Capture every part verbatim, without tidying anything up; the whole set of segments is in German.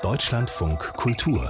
Deutschlandfunk Kultur.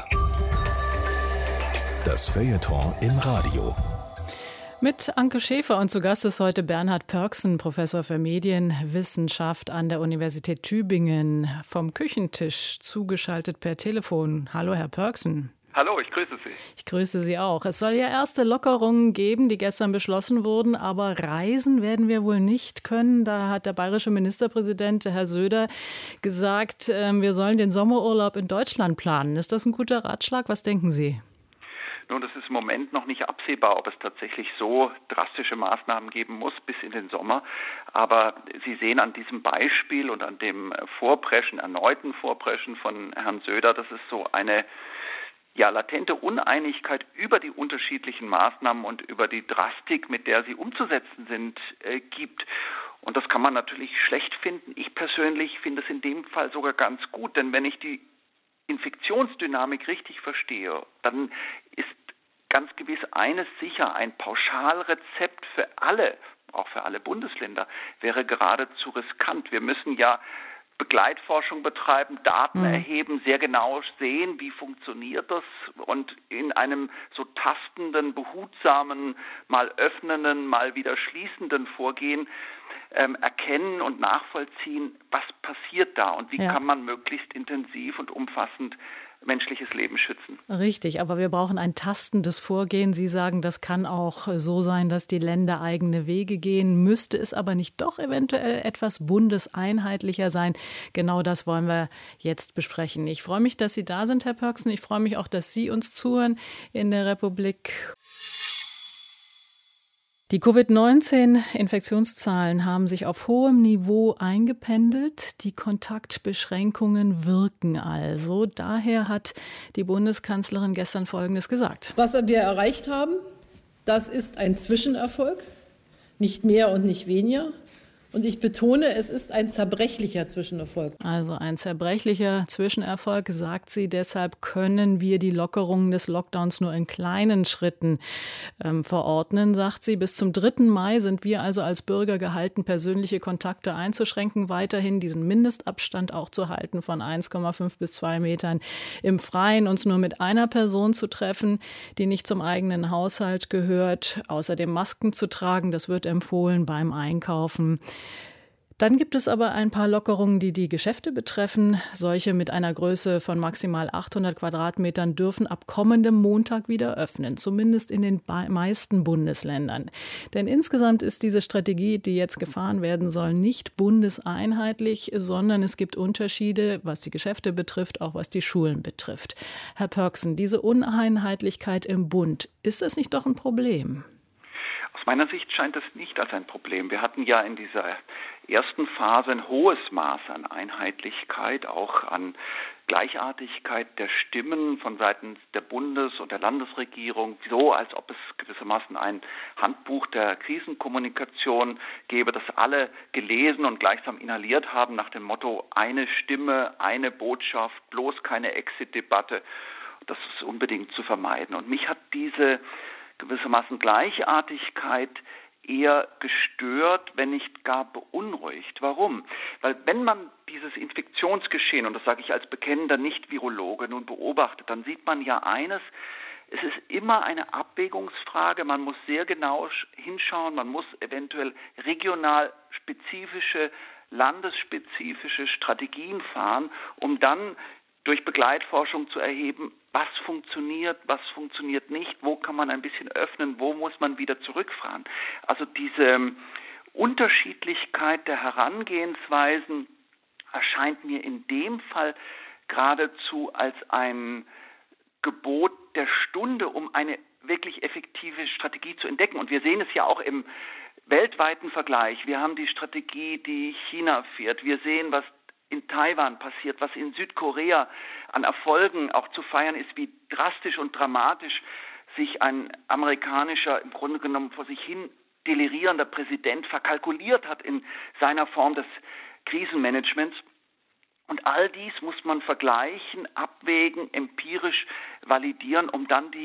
Das Feuilleton im Radio. Mit Anke Schäfer und zu Gast ist heute Bernhard Pörksen, Professor für Medienwissenschaft an der Universität Tübingen, vom Küchentisch zugeschaltet per Telefon. Hallo, Herr Pörksen. Hallo, ich grüße Sie. Ich grüße Sie auch. Es soll ja erste Lockerungen geben, die gestern beschlossen wurden, aber reisen werden wir wohl nicht können. Da hat der bayerische Ministerpräsident, Herr Söder, gesagt, wir sollen den Sommerurlaub in Deutschland planen. Ist das ein guter Ratschlag? Was denken Sie? Nun, das ist im Moment noch nicht absehbar, ob es tatsächlich so drastische Maßnahmen geben muss bis in den Sommer. Aber Sie sehen an diesem Beispiel und an dem Vorpreschen, erneuten Vorpreschen von Herrn Söder, dass es so eine ja, latente Uneinigkeit über die unterschiedlichen Maßnahmen und über die Drastik, mit der sie umzusetzen sind, äh, gibt. Und das kann man natürlich schlecht finden. Ich persönlich finde es in dem Fall sogar ganz gut, denn wenn ich die Infektionsdynamik richtig verstehe, dann ist ganz gewiss eines sicher: ein Pauschalrezept für alle, auch für alle Bundesländer, wäre geradezu riskant. Wir müssen ja Begleitforschung betreiben, Daten mhm. erheben, sehr genau sehen, wie funktioniert das, und in einem so tastenden, behutsamen, mal öffnenden, mal wieder schließenden Vorgehen ähm, erkennen und nachvollziehen, was passiert da und wie ja. kann man möglichst intensiv und umfassend menschliches Leben schützen. Richtig, aber wir brauchen ein tastendes Vorgehen. Sie sagen, das kann auch so sein, dass die Länder eigene Wege gehen. Müsste es aber nicht doch eventuell etwas bundeseinheitlicher sein? Genau das wollen wir jetzt besprechen. Ich freue mich, dass Sie da sind, Herr Pörksen. Ich freue mich auch, dass Sie uns zuhören in der Republik. Die Covid neunzehn Infektionszahlen haben sich auf hohem Niveau eingependelt. Die Kontaktbeschränkungen wirken also. Daher hat die Bundeskanzlerin gestern Folgendes gesagt. Was wir erreicht haben, das ist ein Zwischenerfolg, nicht mehr und nicht weniger. Und ich betone, es ist ein zerbrechlicher Zwischenerfolg. Also ein zerbrechlicher Zwischenerfolg, sagt sie. Deshalb können wir die Lockerungen des Lockdowns nur in kleinen Schritten ähm, verordnen, sagt sie. Bis zum dritten Mai sind wir also als Bürger gehalten, persönliche Kontakte einzuschränken, weiterhin diesen Mindestabstand auch zu halten von eins Komma fünf bis zwei Metern im Freien, uns nur mit einer Person zu treffen, die nicht zum eigenen Haushalt gehört, außerdem Masken zu tragen. Das wird empfohlen beim Einkaufen. Dann gibt es aber ein paar Lockerungen, die die Geschäfte betreffen. Solche mit einer Größe von maximal achthundert Quadratmetern dürfen ab kommendem Montag wieder öffnen, zumindest in den meisten Bundesländern. Denn insgesamt ist diese Strategie, die jetzt gefahren werden soll, nicht bundeseinheitlich, sondern es gibt Unterschiede, was die Geschäfte betrifft, auch was die Schulen betrifft. Herr Pörksen, diese Uneinheitlichkeit im Bund, ist das nicht doch ein Problem? Aus meiner Sicht scheint das nicht als ein Problem. Wir hatten ja in dieser ersten Phase ein hohes Maß an Einheitlichkeit, auch an Gleichartigkeit der Stimmen von Seiten der Bundes- und der Landesregierung, so als ob es gewissermaßen ein Handbuch der Krisenkommunikation gäbe, das alle gelesen und gleichsam inhaliert haben nach dem Motto: eine Stimme, eine Botschaft, bloß keine Exit-Debatte. Das ist unbedingt zu vermeiden. Und mich hat diese gewissermaßen Gleichartigkeit eher gestört, wenn nicht gar beunruhigt. Warum? Weil wenn man dieses Infektionsgeschehen, und das sage ich als bekennender Nicht-Virologe, nun beobachtet, dann sieht man ja eines: Es ist immer eine Abwägungsfrage. Man muss sehr genau hinschauen, man muss eventuell regional spezifische, landesspezifische Strategien fahren, um dann durch Begleitforschung zu erheben, was funktioniert, was funktioniert nicht, wo kann man ein bisschen öffnen, wo muss man wieder zurückfahren. Also diese Unterschiedlichkeit der Herangehensweisen erscheint mir in dem Fall geradezu als ein Gebot der Stunde, um eine wirklich effektive Strategie zu entdecken. Und wir sehen es ja auch im weltweiten Vergleich. Wir haben die Strategie, die China fährt. Wir sehen, was in Taiwan passiert, was in Südkorea an Erfolgen auch zu feiern ist, wie drastisch und dramatisch sich ein amerikanischer, im Grunde genommen vor sich hin delirierender Präsident verkalkuliert hat in seiner Form des Krisenmanagements. Und all dies muss man vergleichen, abwägen, empirisch validieren, um dann die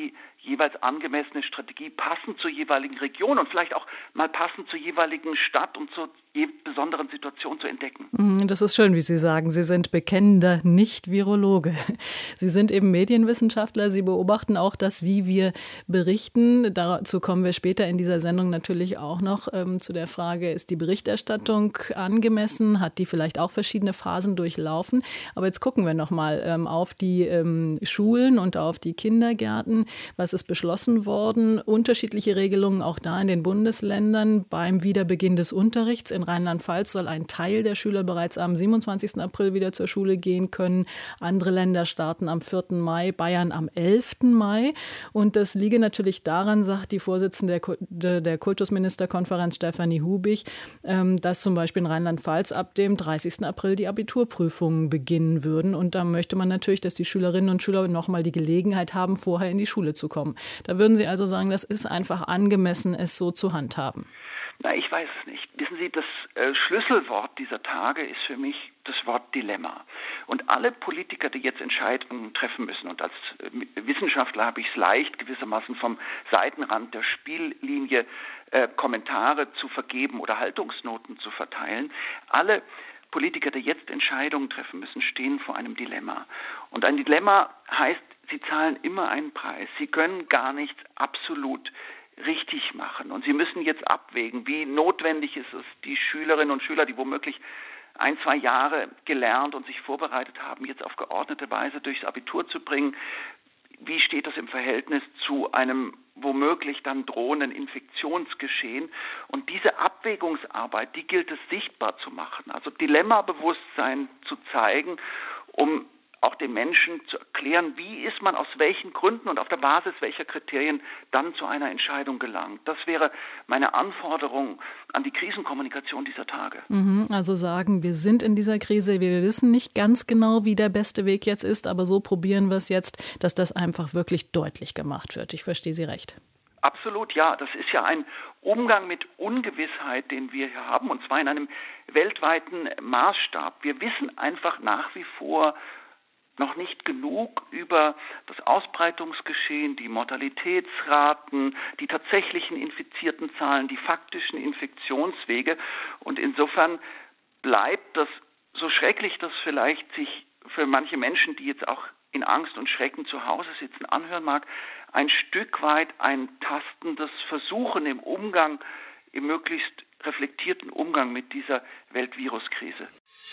jeweils angemessene Strategie passend zur jeweiligen Region und vielleicht auch mal passend zur jeweiligen Stadt und zur besonderen Situation zu entdecken. Das ist schön, wie Sie sagen. Sie sind bekennender Nicht-Virologe. Sie sind eben Medienwissenschaftler. Sie beobachten auch das, wie wir berichten. Dazu kommen wir später in dieser Sendung natürlich auch noch ähm, zu der Frage, ist die Berichterstattung angemessen? Hat die vielleicht auch verschiedene Phasen durchlaufen? Aber jetzt gucken wir noch mal ähm, auf die ähm, Schulen und auf die Kindergärten. Was ist beschlossen worden? Unterschiedliche Regelungen auch da in den Bundesländern beim Wiederbeginn des Unterrichts. In Rheinland-Pfalz soll ein Teil der Schüler bereits am siebenundzwanzigsten April wieder zur Schule gehen können. Andere Länder starten am vierten Mai, Bayern am elften Mai. Und das liege natürlich daran, sagt die Vorsitzende der Kultusministerkonferenz Stefanie Hubig, dass zum Beispiel in Rheinland-Pfalz ab dem dreißigsten April die Abiturprüfungen beginnen würden. Und da möchte man natürlich, dass die Schülerinnen und Schüler noch mal die Gelegenheit haben, vorher in die Schule zu kommen. Da würden Sie also sagen, das ist einfach angemessen, es so zu handhaben. Na, ich weiß es nicht. Wissen Sie, das äh, Schlüsselwort dieser Tage ist für mich das Wort Dilemma. Und alle Politiker, die jetzt Entscheidungen treffen müssen, und als äh, Wissenschaftler habe ich es leicht, gewissermaßen vom Seitenrand der Spiellinie äh, Kommentare zu vergeben oder Haltungsnoten zu verteilen, alle Politiker, die jetzt Entscheidungen treffen müssen, stehen vor einem Dilemma. Und ein Dilemma heißt, sie zahlen immer einen Preis. Sie können gar nichts absolut richtig machen. Und sie müssen jetzt abwägen, wie notwendig ist es, die Schülerinnen und Schüler, die womöglich ein, zwei Jahre gelernt und sich vorbereitet haben, jetzt auf geordnete Weise durchs Abitur zu bringen. Wie steht das im Verhältnis zu einem womöglich dann drohenden Infektionsgeschehen? Und diese Abwägungsarbeit, die gilt es sichtbar zu machen. Also Dilemmabewusstsein zu zeigen, um auch den Menschen zu erklären, wie ist man aus welchen Gründen und auf der Basis welcher Kriterien dann zu einer Entscheidung gelangt. Das wäre meine Anforderung an die Krisenkommunikation dieser Tage. Also sagen, wir sind in dieser Krise, wir wissen nicht ganz genau, wie der beste Weg jetzt ist, aber so probieren wir es jetzt, dass das einfach wirklich deutlich gemacht wird. Ich verstehe Sie recht. Absolut, ja. Das ist ja ein Umgang mit Ungewissheit, den wir hier haben, und zwar in einem weltweiten Maßstab. Wir wissen einfach nach wie vor noch nicht genug über das Ausbreitungsgeschehen, die Mortalitätsraten, die tatsächlichen infizierten Zahlen, die faktischen Infektionswege. Und insofern bleibt das, so schrecklich das vielleicht sich für manche Menschen, die jetzt auch in Angst und Schrecken zu Hause sitzen, anhören mag, ein Stück weit ein tastendes Versuchen im Umgang, im möglichst reflektierten Umgang mit dieser Weltviruskrise.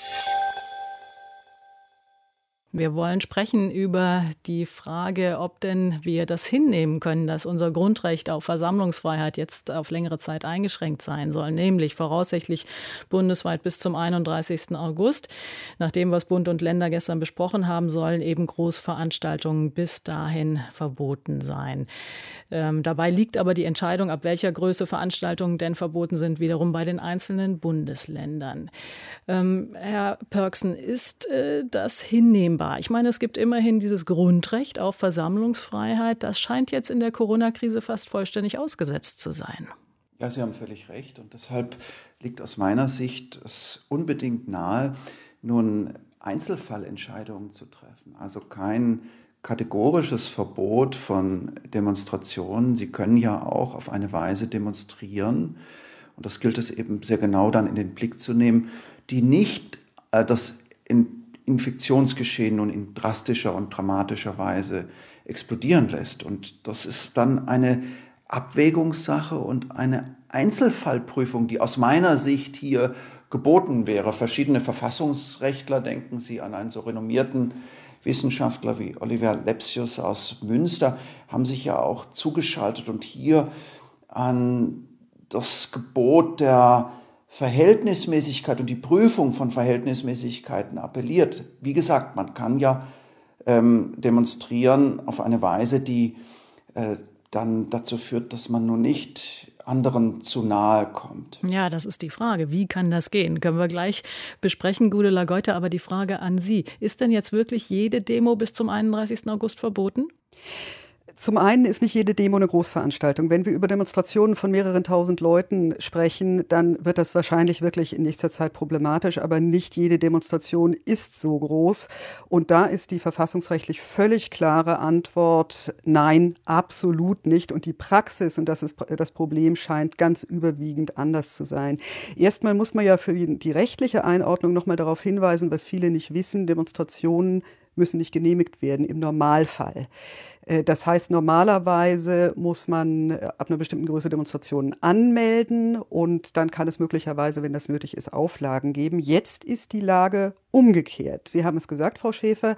Wir wollen sprechen über die Frage, ob denn wir das hinnehmen können, dass unser Grundrecht auf Versammlungsfreiheit jetzt auf längere Zeit eingeschränkt sein soll, nämlich voraussichtlich bundesweit bis zum einunddreißigsten August. Nach dem, was Bund und Länder gestern besprochen haben, sollen eben Großveranstaltungen bis dahin verboten sein. Ähm, dabei liegt aber die Entscheidung, ab welcher Größe Veranstaltungen denn verboten sind, wiederum bei den einzelnen Bundesländern. Ähm, Herr Pörksen, ist äh, das hinnehmbar? Ich meine, es gibt immerhin dieses Grundrecht auf Versammlungsfreiheit. Das scheint jetzt in der Corona-Krise fast vollständig ausgesetzt zu sein. Ja, Sie haben völlig recht. Und deshalb liegt aus meiner Sicht es unbedingt nahe, nun Einzelfallentscheidungen zu treffen. Also kein kategorisches Verbot von Demonstrationen. Sie können ja auch auf eine Weise demonstrieren. Und das gilt es eben sehr genau dann in den Blick zu nehmen, die nicht äh, das in Infektionsgeschehen nun in drastischer und dramatischer Weise explodieren lässt. Und das ist dann eine Abwägungssache und eine Einzelfallprüfung, die aus meiner Sicht hier geboten wäre. Verschiedene Verfassungsrechtler, denken Sie an einen so renommierten Wissenschaftler wie Oliver Lepsius aus Münster, haben sich ja auch zugeschaltet und hier an das Gebot der Verhältnismäßigkeit und die Prüfung von Verhältnismäßigkeiten appelliert. Wie gesagt, man kann ja ähm, demonstrieren auf eine Weise, die äh, dann dazu führt, dass man nun nicht anderen zu nahe kommt. Ja, das ist die Frage. Wie kann das gehen? Können wir gleich besprechen, Gudula Goite, aber die Frage an Sie. Ist denn jetzt wirklich jede Demo bis zum einunddreißigsten August verboten? zum einen ist nicht jede Demo eine Großveranstaltung. Wenn wir über Demonstrationen von mehreren tausend Leuten sprechen, dann wird das wahrscheinlich wirklich in nächster Zeit problematisch. Aber nicht jede Demonstration ist so groß. Und da ist die verfassungsrechtlich völlig klare Antwort, nein, absolut nicht. Und die Praxis, und das ist das Problem, scheint ganz überwiegend anders zu sein. Erstmal muss man ja für die rechtliche Einordnung nochmal darauf hinweisen, was viele nicht wissen, Demonstrationen müssen nicht genehmigt werden im Normalfall. Das heißt, normalerweise muss man ab einer bestimmten Größe Demonstrationen anmelden und dann kann es möglicherweise, wenn das nötig ist, Auflagen geben. Jetzt ist die Lage umgekehrt. Sie haben es gesagt, Frau Schäfer,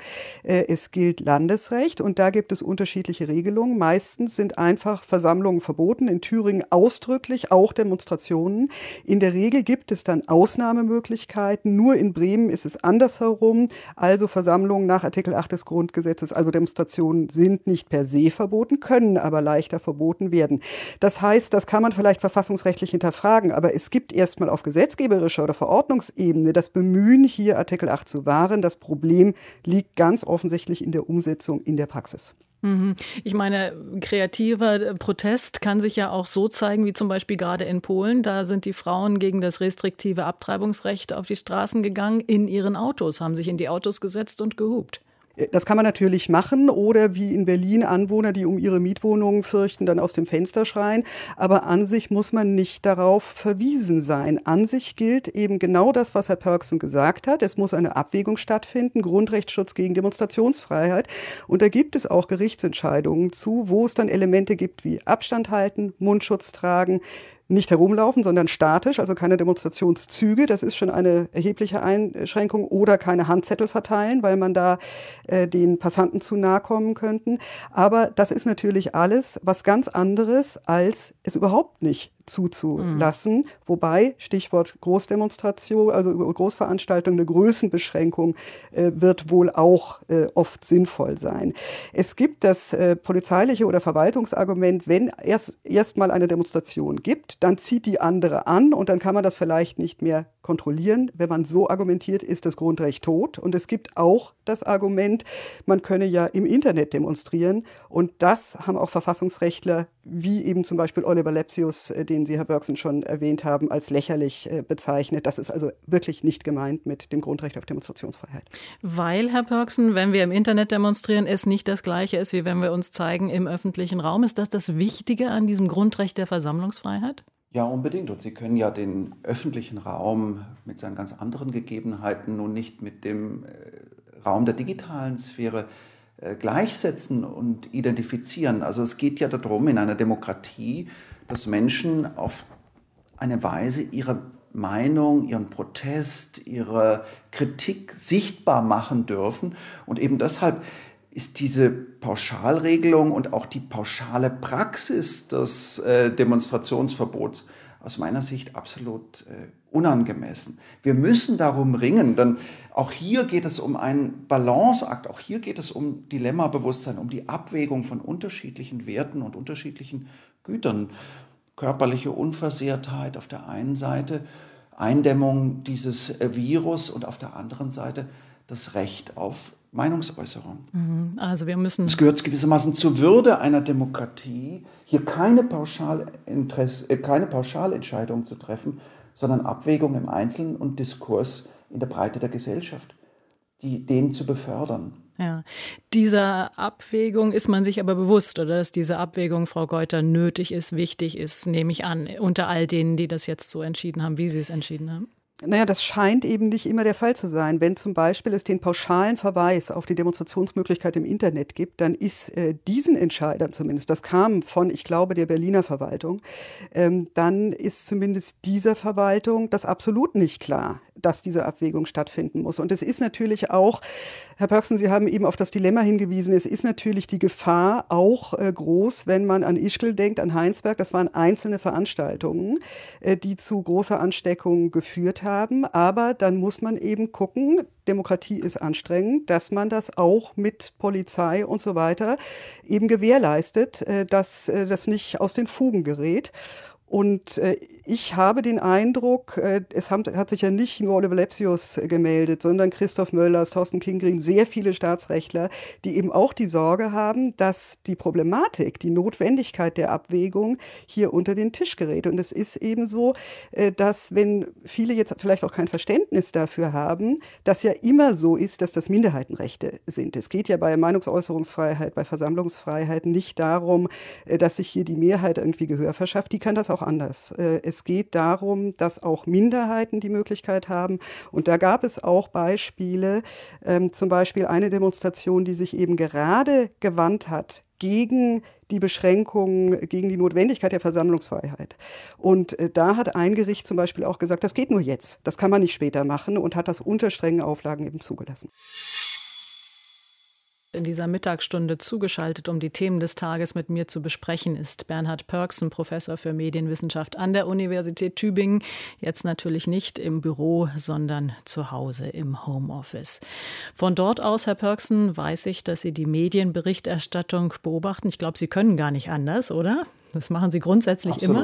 es gilt Landesrecht und da gibt es unterschiedliche Regelungen. Meistens sind einfach Versammlungen verboten, in Thüringen ausdrücklich, auch Demonstrationen. In der Regel gibt es dann Ausnahmemöglichkeiten. Nur in Bremen ist es andersherum. Also Versammlungen nach Artikel acht des Grundgesetzes, also Demonstrationen sind nicht per se verboten, können aber leichter verboten werden. Das heißt, das kann man vielleicht verfassungsrechtlich hinterfragen, aber es gibt erstmal auf gesetzgeberischer oder Verordnungsebene das Bemühen, hier Artikel acht zu wahren. Das Problem liegt ganz offensichtlich in der Umsetzung in der Praxis. Ich meine, kreativer Protest kann sich ja auch so zeigen, wie zum Beispiel gerade in Polen. Da sind die Frauen gegen das restriktive Abtreibungsrecht auf die Straßen gegangen, in ihren Autos, haben sich in die Autos gesetzt und gehupt. Das kann man natürlich machen oder wie in Berlin Anwohner, die um ihre Mietwohnungen fürchten, dann aus dem Fenster schreien. Aber an sich muss man nicht darauf verwiesen sein. An sich gilt eben genau das, was Herr Pörksen gesagt hat. Es muss eine Abwägung stattfinden, Grundrechtsschutz gegen Demonstrationsfreiheit. Und da gibt es auch Gerichtsentscheidungen zu, wo es dann Elemente gibt wie Abstand halten, Mundschutz tragen, nicht herumlaufen, sondern statisch, also keine Demonstrationszüge. Das ist schon eine erhebliche Einschränkung. Oder keine Handzettel verteilen, weil man da äh, den Passanten zu nahe kommen könnten. Aber das ist natürlich alles was ganz anderes, als es überhaupt nicht zuzulassen. Mhm. Wobei, Stichwort Großdemonstration, also Großveranstaltung, eine Größenbeschränkung äh, wird wohl auch äh, oft sinnvoll sein. Es gibt das äh, polizeiliche oder Verwaltungsargument, wenn erst erst mal eine Demonstration gibt, dann zieht die andere an und dann kann man das vielleicht nicht mehr kontrollieren. Wenn man so argumentiert, ist das Grundrecht tot. Und es gibt auch das Argument, man könne ja im Internet demonstrieren. Und das haben auch Verfassungsrechtler, wie eben zum Beispiel Oliver Lepsius, den Sie, Herr Börksen, schon erwähnt haben, als lächerlich bezeichnet. Das ist also wirklich nicht gemeint mit dem Grundrecht auf Demonstrationsfreiheit. Weil, Herr Pörksen, wenn wir im Internet demonstrieren, es nicht das Gleiche ist, wie wenn wir uns zeigen im öffentlichen Raum. Ist das das Wichtige an diesem Grundrecht der Versammlungsfreiheit? Ja, unbedingt. Und Sie können ja den öffentlichen Raum mit seinen ganz anderen Gegebenheiten nun nicht mit dem Raum der digitalen Sphäre gleichsetzen und identifizieren. Also es geht ja darum, in einer Demokratie, dass Menschen auf eine Weise ihre Meinung, ihren Protest, ihre Kritik sichtbar machen dürfen. Und eben deshalb ist diese Pauschalregelung und auch die pauschale Praxis des äh, Demonstrationsverbots aus meiner Sicht absolut äh, unangemessen. Wir müssen darum ringen, denn auch hier geht es um einen Balanceakt, auch hier geht es um Dilemmabewusstsein, um die Abwägung von unterschiedlichen Werten und unterschiedlichen Gütern. Körperliche Unversehrtheit auf der einen Seite, Eindämmung dieses Virus und auf der anderen Seite das Recht auf Meinungsäußerung. Also wir müssen... Es gehört gewissermaßen zur Würde einer Demokratie, hier keine, Pauschal-Interess- äh, keine Pauschalentscheidung zu treffen, sondern Abwägung im Einzelnen und Diskurs in der Breite der Gesellschaft, die, den zu befördern. Ja, dieser Abwägung ist man sich aber bewusst, oder dass diese Abwägung, Frau Geuter, nötig ist, wichtig ist, nehme ich an, unter all denen, die das jetzt so entschieden haben, wie sie es entschieden haben? Naja, das scheint eben nicht immer der Fall zu sein. Wenn zum Beispiel es den pauschalen Verweis auf die Demonstrationsmöglichkeit im Internet gibt, dann ist äh, diesen Entscheidern zumindest, das kam von, ich glaube, der Berliner Verwaltung, ähm, dann ist zumindest dieser Verwaltung das absolut nicht klar, dass diese Abwägung stattfinden muss. Und es ist natürlich auch, Herr Pörksen, Sie haben eben auf das Dilemma hingewiesen, es ist natürlich die Gefahr auch äh, groß, wenn man an Ischgl denkt, an Heinsberg, das waren einzelne Veranstaltungen, äh, die zu großer Ansteckung geführt haben. Haben, aber dann muss man eben gucken, Demokratie ist anstrengend, dass man das auch mit Polizei und so weiter eben gewährleistet, dass das nicht aus den Fugen gerät. Und äh, ich habe den Eindruck, äh, es haben, hat sich ja nicht nur Oliver Lepsius gemeldet, sondern Christoph Möllers, Thorsten Kinggreen, sehr viele Staatsrechtler, die eben auch die Sorge haben, dass die Problematik, die Notwendigkeit der Abwägung hier unter den Tisch gerät. Und es ist eben so, äh, dass wenn viele jetzt vielleicht auch kein Verständnis dafür haben, dass ja immer so ist, dass das Minderheitenrechte sind. Es geht ja bei Meinungsäußerungsfreiheit, bei Versammlungsfreiheit nicht darum, äh, dass sich hier die Mehrheit irgendwie Gehör verschafft. Die kann das auch anders. Es geht darum, dass auch Minderheiten die Möglichkeit haben. Und da gab es auch Beispiele, ähm, zum Beispiel eine Demonstration, die sich eben gerade gewandt hat gegen die Beschränkungen, gegen die Notwendigkeit der Versammlungsfreiheit. Und äh, da hat ein Gericht zum Beispiel auch gesagt, das geht nur jetzt, das kann man nicht später machen, und hat das unter strengen Auflagen eben zugelassen. In dieser Mittagsstunde zugeschaltet, um die Themen des Tages mit mir zu besprechen, ist Bernhard Pörksen, Professor für Medienwissenschaft an der Universität Tübingen. Jetzt natürlich nicht im Büro, sondern zu Hause im Homeoffice. Von dort aus, Herr Pörksen, weiß ich, dass Sie die Medienberichterstattung beobachten. Ich glaube, Sie können gar nicht anders, oder? Das machen Sie grundsätzlich Absolut.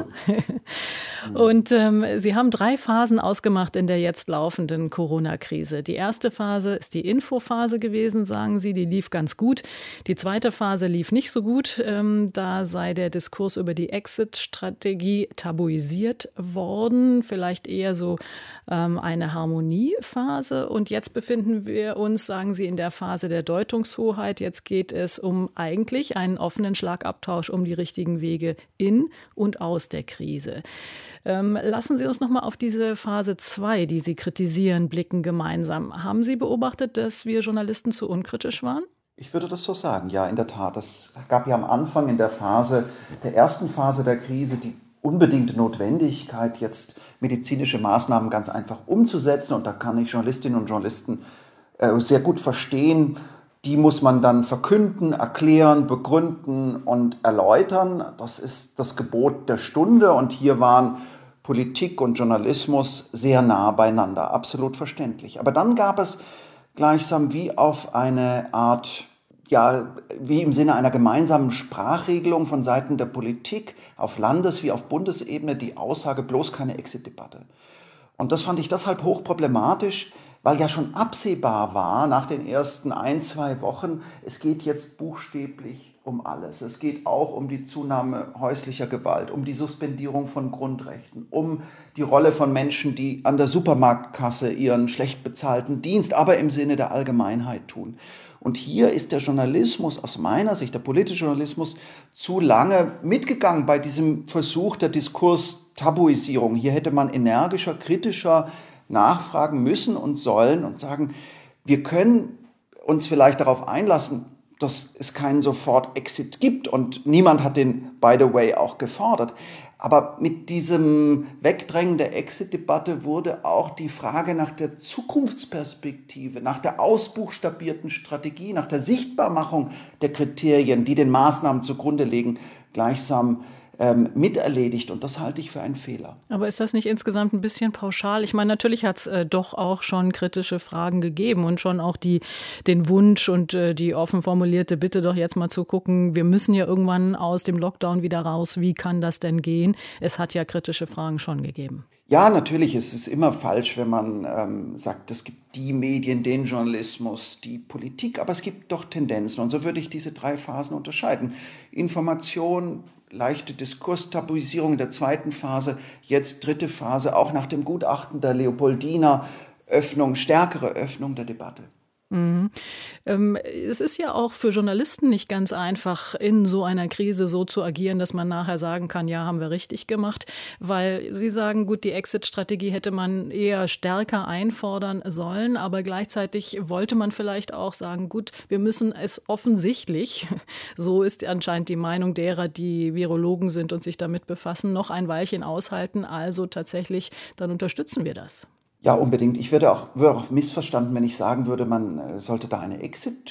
immer. Und ähm, Sie haben drei Phasen ausgemacht in der jetzt laufenden Corona-Krise. Die erste Phase ist die Infophase gewesen, sagen Sie. Die lief ganz gut. Die zweite Phase lief nicht so gut. Ähm, da sei der Diskurs über die Exit-Strategie tabuisiert worden. Vielleicht eher so ähm, eine Harmoniephase. Und jetzt befinden wir uns, sagen Sie, in der Phase der Deutungshoheit. Jetzt geht es um eigentlich einen offenen Schlagabtausch um die richtigen Wege in und aus der Krise. Ähm, lassen Sie uns noch mal auf diese Phase zwei, die Sie kritisieren, blicken gemeinsam. Haben Sie beobachtet, dass wir Journalisten zu unkritisch waren? Ich würde das so sagen, ja, in der Tat. Es gab ja am Anfang in der Phase, der ersten Phase der Krise, die unbedingte Notwendigkeit, jetzt medizinische Maßnahmen ganz einfach umzusetzen. Und da kann ich Journalistinnen und Journalisten äh, sehr gut verstehen. Die muss man dann verkünden, erklären, begründen und erläutern. Das ist das Gebot der Stunde. Und hier waren Politik und Journalismus sehr nah beieinander, absolut verständlich. Aber dann gab es gleichsam wie auf eine Art, ja, wie im Sinne einer gemeinsamen Sprachregelung von Seiten der Politik auf Landes- wie auf Bundesebene die Aussage, bloß keine Exit-Debatte. Und das fand ich deshalb hochproblematisch, weil ja schon absehbar war nach den ersten ein, zwei Wochen, es geht jetzt buchstäblich um alles. Es geht auch um die Zunahme häuslicher Gewalt, um die Suspendierung von Grundrechten, um die Rolle von Menschen, die an der Supermarktkasse ihren schlecht bezahlten Dienst, aber im Sinne der Allgemeinheit tun. Und hier ist der Journalismus aus meiner Sicht, der politische Journalismus, zu lange mitgegangen bei diesem Versuch der Diskurstabuisierung. Hier hätte man energischer, kritischer nachfragen müssen und sollen und sagen, wir können uns vielleicht darauf einlassen, dass es keinen Sofort-Exit gibt, und niemand hat den, by the way, auch gefordert. Aber mit diesem Wegdrängen der Exit-Debatte wurde auch die Frage nach der Zukunftsperspektive, nach der ausbuchstabierten Strategie, nach der Sichtbarmachung der Kriterien, die den Maßnahmen zugrunde liegen, gleichsam Ähm, miterledigt, und das halte ich für einen Fehler. Aber ist das nicht insgesamt ein bisschen pauschal? Ich meine, natürlich hat es äh, doch auch schon kritische Fragen gegeben und schon auch die, den Wunsch und äh, die offen formulierte Bitte, doch jetzt mal zu gucken, wir müssen ja irgendwann aus dem Lockdown wieder raus, wie kann das denn gehen? Es hat ja kritische Fragen schon gegeben. Ja, natürlich ist es immer falsch, wenn man ähm, sagt, es gibt die Medien, den Journalismus, die Politik, aber es gibt doch Tendenzen, und so würde ich diese drei Phasen unterscheiden. Information, leichte Diskurstabuisierung in der zweiten Phase, jetzt dritte Phase, auch nach dem Gutachten der Leopoldina, Öffnung, stärkere Öffnung der Debatte. Mhm. Ähm, es ist ja auch für Journalisten nicht ganz einfach, in so einer Krise so zu agieren, dass man nachher sagen kann, ja, haben wir richtig gemacht, weil Sie sagen, gut, die Exit-Strategie hätte man eher stärker einfordern sollen, aber gleichzeitig wollte man vielleicht auch sagen, gut, wir müssen es offensichtlich, so ist anscheinend die Meinung derer, die Virologen sind und sich damit befassen, noch ein Weilchen aushalten, also tatsächlich, dann unterstützen wir das. Ja, unbedingt. Ich würde auch, würde auch missverstanden, wenn ich sagen würde, man sollte da eine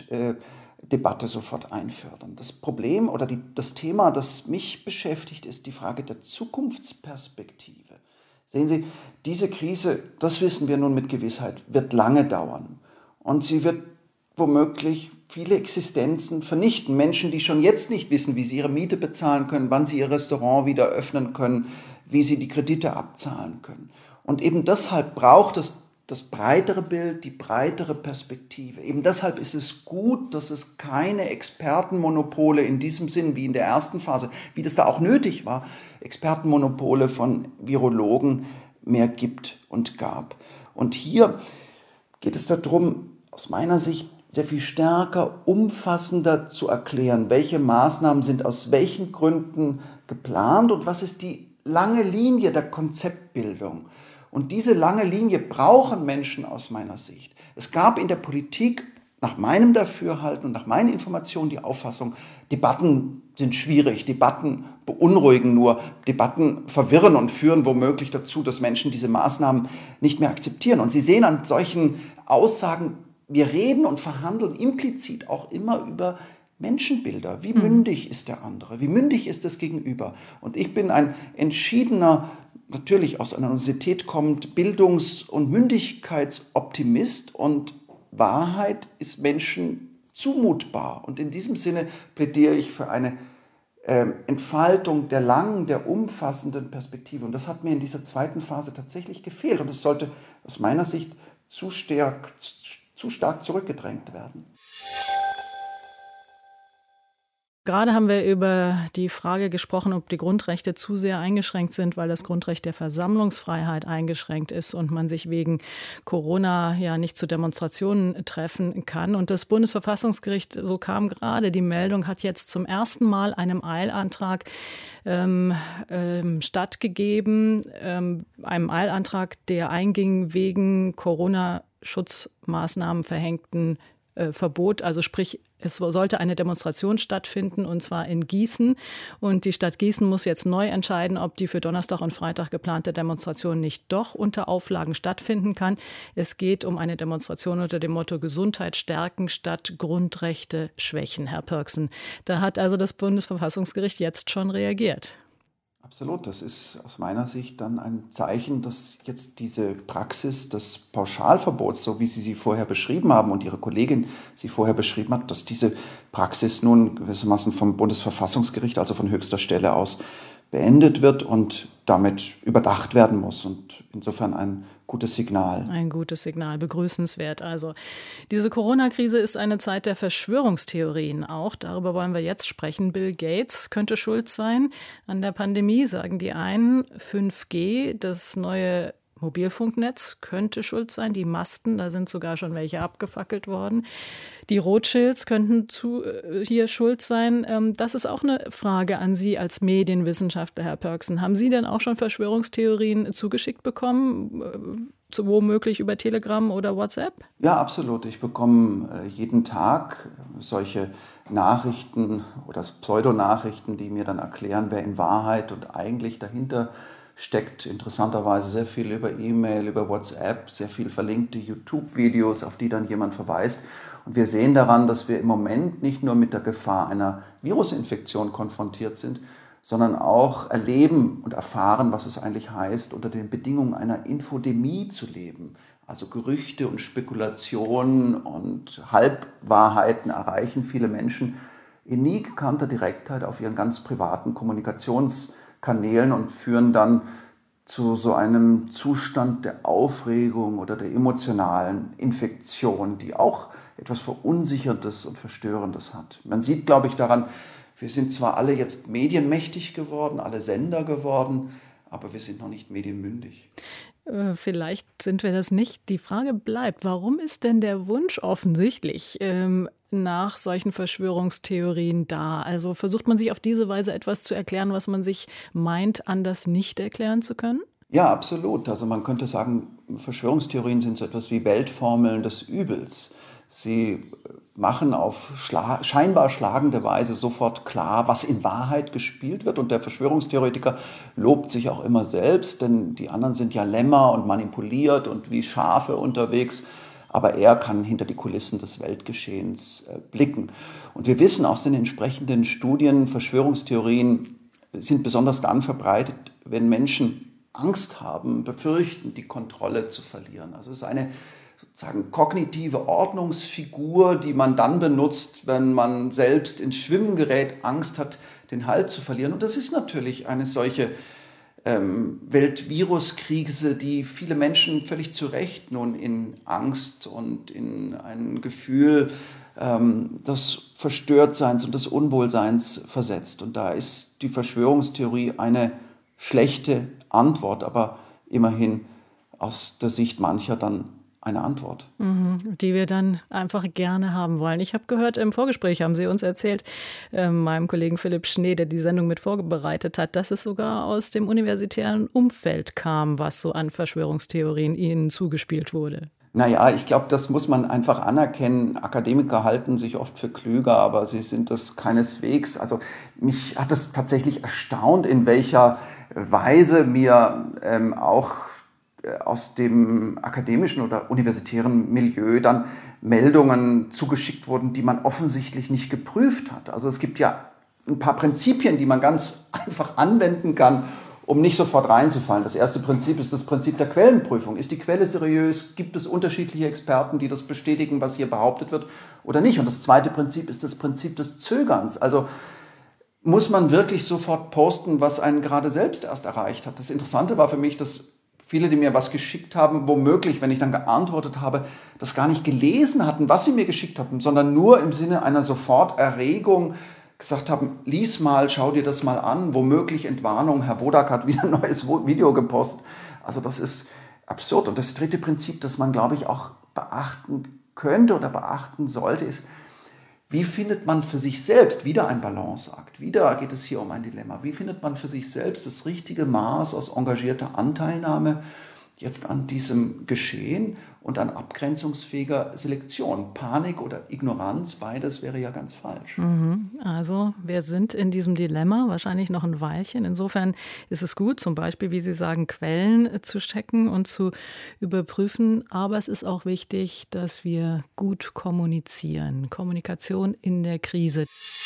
Exit-Debatte sofort einfordern. Das Problem oder die, das Thema, das mich beschäftigt, ist die Frage der Zukunftsperspektive. Sehen Sie, diese Krise, das wissen wir nun mit Gewissheit, wird lange dauern. Und sie wird womöglich viele Existenzen vernichten. Menschen, die schon jetzt nicht wissen, wie sie ihre Miete bezahlen können, wann sie ihr Restaurant wieder öffnen können, wie sie die Kredite abzahlen können. Und eben deshalb braucht es das breitere Bild, die breitere Perspektive. Eben deshalb ist es gut, dass es keine Expertenmonopole in diesem Sinn wie in der ersten Phase, wie das da auch nötig war, Expertenmonopole von Virologen mehr gibt und gab. Und hier geht es darum, aus meiner Sicht sehr viel stärker, umfassender zu erklären, welche Maßnahmen sind aus welchen Gründen geplant und was ist die lange Linie der Konzeptbildung. Und diese lange Linie brauchen Menschen aus meiner Sicht. Es gab in der Politik nach meinem Dafürhalten und nach meinen Informationen die Auffassung, Debatten sind schwierig, Debatten beunruhigen nur, Debatten verwirren und führen womöglich dazu, dass Menschen diese Maßnahmen nicht mehr akzeptieren. Und Sie sehen an solchen Aussagen, wir reden und verhandeln implizit auch immer über Menschenbilder. Wie mündig ist der andere? Wie mündig ist das Gegenüber? Und ich bin ein entschiedener, natürlich aus einer Universität kommend, Bildungs- und Mündigkeitsoptimist, und Wahrheit ist Menschen zumutbar. Und in diesem Sinne plädiere ich für eine äh, Entfaltung der langen, der umfassenden Perspektive. Und das hat mir in dieser zweiten Phase tatsächlich gefehlt. Und es sollte aus meiner Sicht zu stark, zu stark zurückgedrängt werden. Gerade haben wir über die Frage gesprochen, ob die Grundrechte zu sehr eingeschränkt sind, weil das Grundrecht der Versammlungsfreiheit eingeschränkt ist und man sich wegen Corona ja nicht zu Demonstrationen treffen kann. Und das Bundesverfassungsgericht, so kam gerade die Meldung, hat jetzt zum ersten Mal einem Eilantrag ähm, ähm, stattgegeben, ähm, einem Eilantrag, der einging wegen Corona-Schutzmaßnahmen verhängten Verbot, also sprich, es sollte eine Demonstration stattfinden, und zwar in Gießen. Und die Stadt Gießen muss jetzt neu entscheiden, ob die für Donnerstag und Freitag geplante Demonstration nicht doch unter Auflagen stattfinden kann. Es geht um eine Demonstration unter dem Motto Gesundheit stärken statt Grundrechte schwächen, Herr Pörksen. Da hat also das Bundesverfassungsgericht jetzt schon reagiert. Absolut, das ist aus meiner Sicht dann ein Zeichen, dass jetzt diese Praxis des Pauschalverbots, so wie Sie sie vorher beschrieben haben und Ihre Kollegin sie vorher beschrieben hat, dass diese Praxis nun gewissermaßen vom Bundesverfassungsgericht, also von höchster Stelle aus, beendet wird und damit überdacht werden muss. Und insofern ein gutes Signal. Ein gutes Signal, begrüßenswert. Also diese Corona-Krise ist eine Zeit der Verschwörungstheorien auch. Darüber wollen wir jetzt sprechen. Bill Gates könnte schuld sein an der Pandemie, sagen die einen. fünf G, das neue Mobilfunknetz, könnte schuld sein. Die Masten, da sind sogar schon welche abgefackelt worden. Die Rothschilds könnten zu, äh, hier schuld sein. Ähm, das ist auch eine Frage an Sie als Medienwissenschaftler, Herr Pörksen. Haben Sie denn auch schon Verschwörungstheorien zugeschickt bekommen, äh, womöglich über Telegram oder WhatsApp? Ja, absolut. Ich bekomme äh, jeden Tag solche Nachrichten oder Pseudonachrichten, die mir dann erklären, wer in Wahrheit und eigentlich dahinter steckt. Interessanterweise sehr viel über E-Mail, über WhatsApp, sehr viel verlinkte YouTube-Videos, auf die dann jemand verweist. Und wir sehen daran, dass wir im Moment nicht nur mit der Gefahr einer Virusinfektion konfrontiert sind, sondern auch erleben und erfahren, was es eigentlich heißt, unter den Bedingungen einer Infodemie zu leben. Also Gerüchte und Spekulationen und Halbwahrheiten erreichen viele Menschen in nie gekannter Direktheit auf ihren ganz privaten Kommunikationskanälen und führen dann zu so einem Zustand der Aufregung oder der emotionalen Infektion, die auch etwas Verunsicherndes und Verstörendes hat. Man sieht, glaube ich, daran, wir sind zwar alle jetzt medienmächtig geworden, alle Sender geworden, aber wir sind noch nicht medienmündig. Vielleicht sind wir das nicht. Die Frage bleibt, warum ist denn der Wunsch offensichtlich ähm, nach solchen Verschwörungstheorien da? Also versucht man sich auf diese Weise etwas zu erklären, was man sich meint, anders nicht erklären zu können? Ja, absolut. Also man könnte sagen, Verschwörungstheorien sind so etwas wie Weltformeln des Übels. Sie machen auf schla- scheinbar schlagende Weise sofort klar, was in Wahrheit gespielt wird. Und der Verschwörungstheoretiker lobt sich auch immer selbst, denn die anderen sind ja lämmer und manipuliert und wie Schafe unterwegs. Aber er kann hinter die Kulissen des Weltgeschehens äh, blicken. Und wir wissen aus den entsprechenden Studien, Verschwörungstheorien sind besonders dann verbreitet, wenn Menschen Angst haben, befürchten, die Kontrolle zu verlieren. Also es ist eine sozusagen kognitive Ordnungsfigur, die man dann benutzt, wenn man selbst ins Schwimmen gerät, Angst hat, den Halt zu verlieren. Und das ist natürlich eine solche ähm, Weltviruskrise, die viele Menschen völlig zu Recht nun in Angst und in ein Gefühl ähm, des Verstörtseins und des Unwohlseins versetzt. Und da ist die Verschwörungstheorie eine schlechte Antwort, aber immerhin aus der Sicht mancher dann eine Antwort. Mhm, die wir dann einfach gerne haben wollen. Ich habe gehört, im Vorgespräch haben Sie uns erzählt, äh, meinem Kollegen Philipp Schnee, der die Sendung mit vorbereitet hat, dass es sogar aus dem universitären Umfeld kam, was so an Verschwörungstheorien Ihnen zugespielt wurde. Naja, ich glaube, das muss man einfach anerkennen. Akademiker halten sich oft für klüger, aber sie sind das keineswegs. Also mich hat es tatsächlich erstaunt, in welcher Weise mir ähm, auch aus dem akademischen oder universitären Milieu dann Meldungen zugeschickt wurden, die man offensichtlich nicht geprüft hat. Also es gibt ja ein paar Prinzipien, die man ganz einfach anwenden kann, um nicht sofort reinzufallen. Das erste Prinzip ist das Prinzip der Quellenprüfung. Ist die Quelle seriös? Gibt es unterschiedliche Experten, die das bestätigen, was hier behauptet wird oder nicht? Und das zweite Prinzip ist das Prinzip des Zögerns. Also muss man wirklich sofort posten, was einen gerade selbst erst erreicht hat. Das Interessante war für mich, dass viele, die mir was geschickt haben, womöglich, wenn ich dann geantwortet habe, das gar nicht gelesen hatten, was sie mir geschickt hatten, sondern nur im Sinne einer Soforterregung gesagt haben, lies mal, schau dir das mal an, womöglich Entwarnung, Herr Wodak hat wieder ein neues Video gepostet. Also das ist absurd. Und das dritte Prinzip, das man, glaube ich, auch beachten könnte oder beachten sollte, ist, wie findet man für sich selbst, wieder ein Balanceakt, wieder geht es hier um ein Dilemma, wie findet man für sich selbst das richtige Maß aus engagierter Anteilnahme jetzt an diesem Geschehen und an abgrenzungsfähiger Selektion. Panik oder Ignoranz, beides wäre ja ganz falsch. Also wir sind in diesem Dilemma wahrscheinlich noch ein Weilchen. Insofern ist es gut, zum Beispiel, wie Sie sagen, Quellen zu checken und zu überprüfen. Aber es ist auch wichtig, dass wir gut kommunizieren. Kommunikation in der Krise.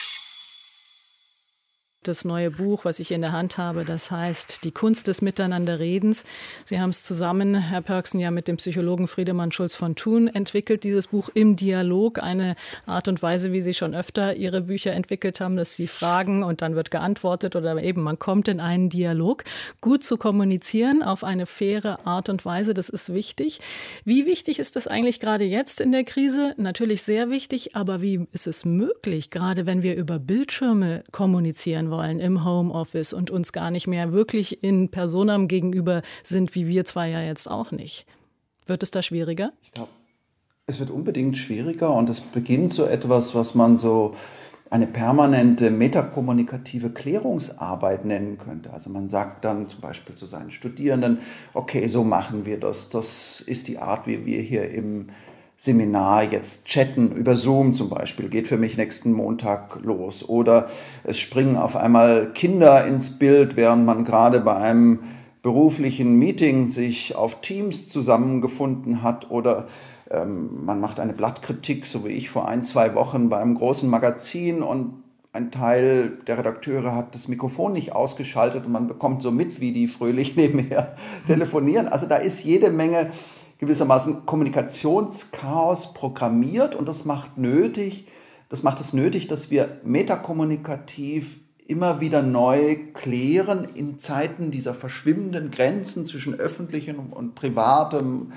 Das neue Buch, was ich in der Hand habe, das heißt Die Kunst des Miteinanderredens. Sie haben es zusammen, Herr Pörksen, ja mit dem Psychologen Friedemann Schulz von Thun entwickelt, dieses Buch im Dialog. Eine Art und Weise, wie Sie schon öfter Ihre Bücher entwickelt haben, dass Sie fragen und dann wird geantwortet oder eben man kommt in einen Dialog. Gut zu kommunizieren auf eine faire Art und Weise, das ist wichtig. Wie wichtig ist das eigentlich gerade jetzt in der Krise? Natürlich sehr wichtig, aber wie ist es möglich, gerade wenn wir über Bildschirme kommunizieren wollen im Homeoffice und uns gar nicht mehr wirklich in Personam gegenüber sind, wie wir zwei ja jetzt auch nicht. Wird es da schwieriger? Ich glaube, es wird unbedingt schwieriger und es beginnt so etwas, was man so eine permanente metakommunikative Klärungsarbeit nennen könnte. Also man sagt dann zum Beispiel zu seinen Studierenden, okay, so machen wir das. Das ist die Art, wie wir hier im Seminar jetzt chatten, über Zoom zum Beispiel, geht für mich nächsten Montag los. Oder es springen auf einmal Kinder ins Bild, während man gerade bei einem beruflichen Meeting sich auf Teams zusammengefunden hat. Oder ähm, man macht eine Blattkritik, so wie ich vor ein, zwei Wochen bei einem großen Magazin und ein Teil der Redakteure hat das Mikrofon nicht ausgeschaltet und man bekommt so mit, wie die fröhlich nebenher telefonieren. Also da ist jede Menge gewissermaßen Kommunikationschaos programmiert und das macht nötig, das macht es nötig, dass wir metakommunikativ immer wieder neu klären in Zeiten dieser verschwimmenden Grenzen zwischen öffentlichem und privatem,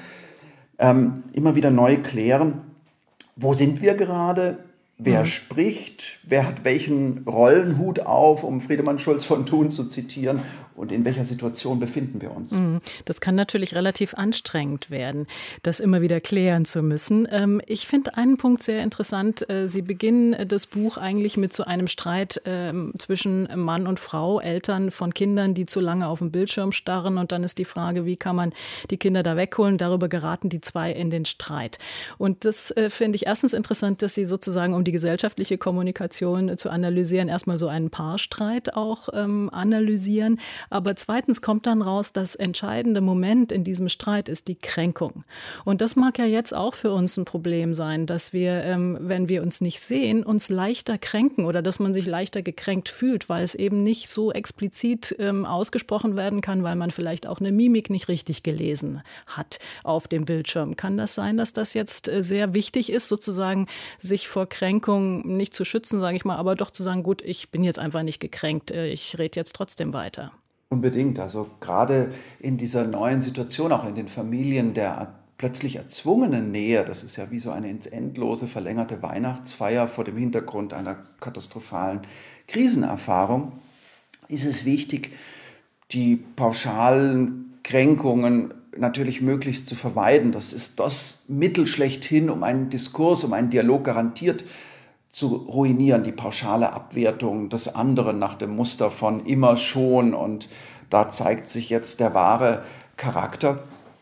ähm, immer wieder neu klären, wo sind wir gerade, wer mhm. spricht, wer hat welchen Rollenhut auf, um Friedemann Schulz von Thun zu zitieren, und in welcher Situation befinden wir uns. Das kann natürlich relativ anstrengend werden, das immer wieder klären zu müssen. Ich finde einen Punkt sehr interessant. Sie beginnen das Buch eigentlich mit so einem Streit zwischen Mann und Frau, Eltern von Kindern, die zu lange auf den Bildschirm starren. Und dann ist die Frage, wie kann man die Kinder da wegholen? Darüber geraten die zwei in den Streit. Und das finde ich erstens interessant, dass Sie sozusagen, um die gesellschaftliche Kommunikation zu analysieren, erstmal so einen Paarstreit auch ähm, analysieren. Aber zweitens kommt dann raus, das entscheidende Moment in diesem Streit ist die Kränkung. Und das mag ja jetzt auch für uns ein Problem sein, dass wir, ähm, wenn wir uns nicht sehen, uns leichter kränken oder dass man sich leichter gekränkt fühlt, weil es eben nicht so explizit ähm, ausgesprochen werden kann, weil man vielleicht auch eine Mimik nicht richtig gelesen hat auf dem Bildschirm. Kann das sein, dass das jetzt äh, sehr wichtig ist, sozusagen sich vor Kränkung nicht zu schützen, sage ich mal, aber doch zu sagen, gut, ich bin jetzt einfach nicht gekränkt, äh, ich rede jetzt trotzdem weiter? Unbedingt. Also gerade in dieser neuen Situation, auch in den Familien der plötzlich erzwungenen Nähe, das ist ja wie so eine ins Endlose verlängerte Weihnachtsfeier vor dem Hintergrund einer katastrophalen Krisenerfahrung, ist es wichtig, die pauschalen Kränkungen natürlich möglichst zu vermeiden. Das ist das Mittel schlechthin, um einen Diskurs, um einen Dialog garantiert zu ruinieren, die pauschale Abwertung des anderen nach dem Muster von immer schon, und da zeigt sich jetzt der wahre Charakter.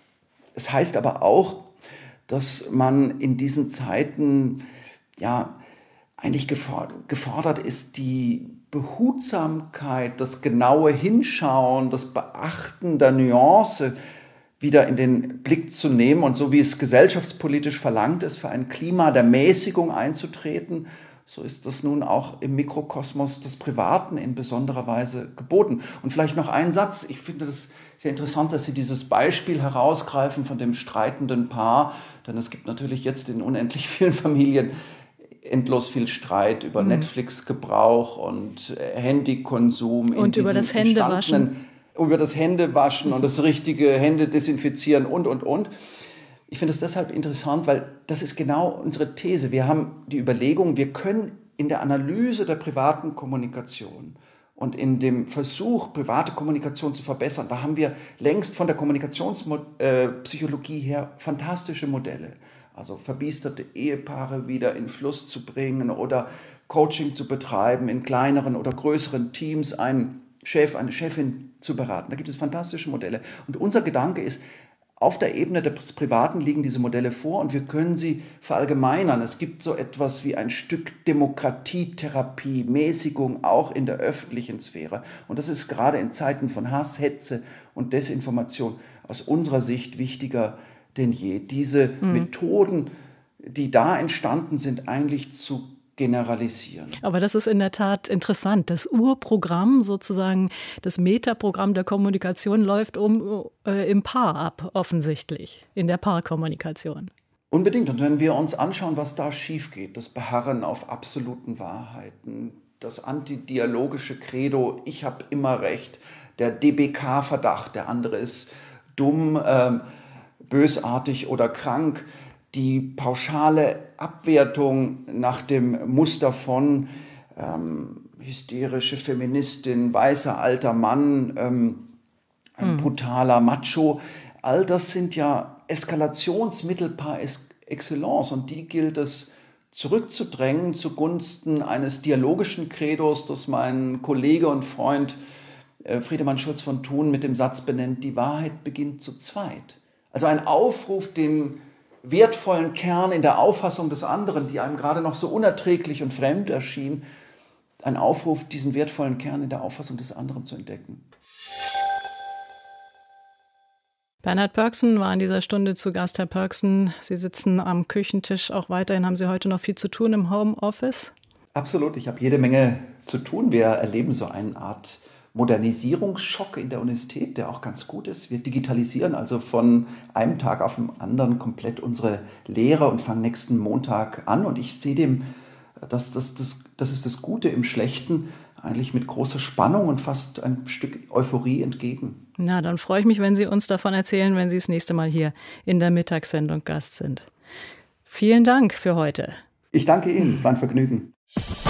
Es heißt aber auch, dass man in diesen Zeiten ja eigentlich gefordert ist, die Behutsamkeit, das genaue Hinschauen, das Beachten der Nuance wieder in den Blick zu nehmen und so wie es gesellschaftspolitisch verlangt ist, für ein Klima der Mäßigung einzutreten, so ist das nun auch im Mikrokosmos des Privaten in besonderer Weise geboten. Und vielleicht noch ein Satz, ich finde das sehr interessant, dass Sie dieses Beispiel herausgreifen von dem streitenden Paar, denn es gibt natürlich jetzt in unendlich vielen Familien endlos viel Streit über mhm. Netflix-Gebrauch und Handykonsum. Und über das Händewaschen. Über das Händewaschen und das richtige Hände desinfizieren und, und, und. Ich finde es deshalb interessant, weil das ist genau unsere These. Wir haben die Überlegung, wir können in der Analyse der privaten Kommunikation und in dem Versuch, private Kommunikation zu verbessern, da haben wir längst von der Kommunikationspsychologie her fantastische Modelle. Also verbiesterte Ehepaare wieder in Fluss zu bringen oder Coaching zu betreiben in kleineren oder größeren Teams, einen Chef, eine Chefin zu beraten. Da gibt es fantastische Modelle. Und unser Gedanke ist, auf der Ebene des Privaten liegen diese Modelle vor und wir können sie verallgemeinern. Es gibt so etwas wie ein Stück Demokratietherapie, Mäßigung auch in der öffentlichen Sphäre. Und das ist gerade in Zeiten von Hass, Hetze und Desinformation aus unserer Sicht wichtiger denn je. Diese mhm. Methoden, die da entstanden sind, eigentlich zu generalisieren. Aber das ist in der Tat interessant. Das Urprogramm, sozusagen das Metaprogramm der Kommunikation läuft um, äh, im Paar ab, offensichtlich, in der Paarkommunikation. Unbedingt. Und wenn wir uns anschauen, was da schief geht, das Beharren auf absoluten Wahrheiten, das antidialogische Credo, ich habe immer recht, der D B K-Verdacht, der andere ist dumm, äh, bösartig oder krank, die pauschale Abwertung nach dem Muster von ähm, hysterische Feministin, weißer alter Mann, ähm, ein brutaler Macho, all das sind ja Eskalationsmittel par excellence und die gilt es zurückzudrängen zugunsten eines dialogischen Credos, das mein Kollege und Freund äh, Friedemann Schulz von Thun mit dem Satz benennt, die Wahrheit beginnt zu zweit. Also ein Aufruf, den wertvollen Kern in der Auffassung des anderen, die einem gerade noch so unerträglich und fremd erschien, ein Aufruf, diesen wertvollen Kern in der Auffassung des anderen zu entdecken. Bernhard Pörksen war in dieser Stunde zu Gast. Herr Pörksen, Sie sitzen am Küchentisch auch weiterhin. Haben Sie heute noch viel zu tun im Homeoffice? Absolut, ich habe jede Menge zu tun. Wir erleben so eine Art Modernisierungsschock in der Universität, der auch ganz gut ist. Wir digitalisieren also von einem Tag auf den anderen komplett unsere Lehre und fangen nächsten Montag an. Und ich sehe dem, dass das, das, das ist das Gute im Schlechten, eigentlich mit großer Spannung und fast ein Stück Euphorie entgegen. Na, dann freue ich mich, wenn Sie uns davon erzählen, wenn Sie das nächste Mal hier in der Mittagssendung Gast sind. Vielen Dank für heute. Ich danke Ihnen, es war ein Vergnügen.